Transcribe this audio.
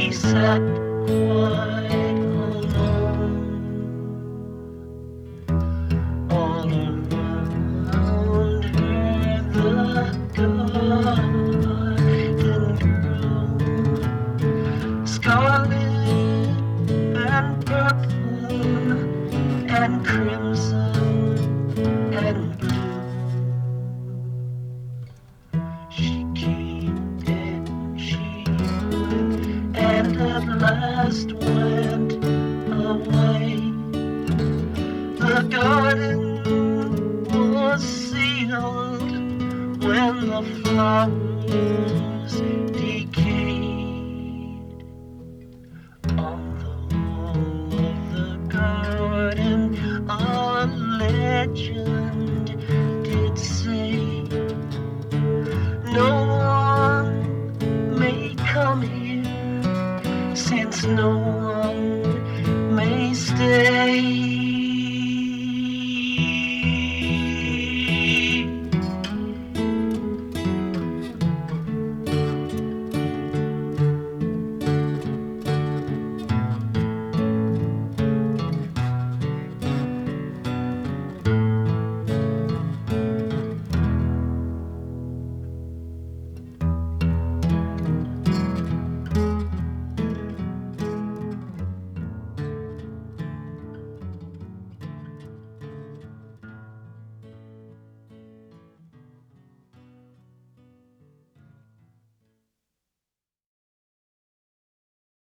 she sat quite alone. All around her the garden grew, scarlet and purple and crimson and blue. She came and she went, and at last went away. The garden was sealed when the flowers decayed. On the wall of the garden a legend did say, no one may come here, since no one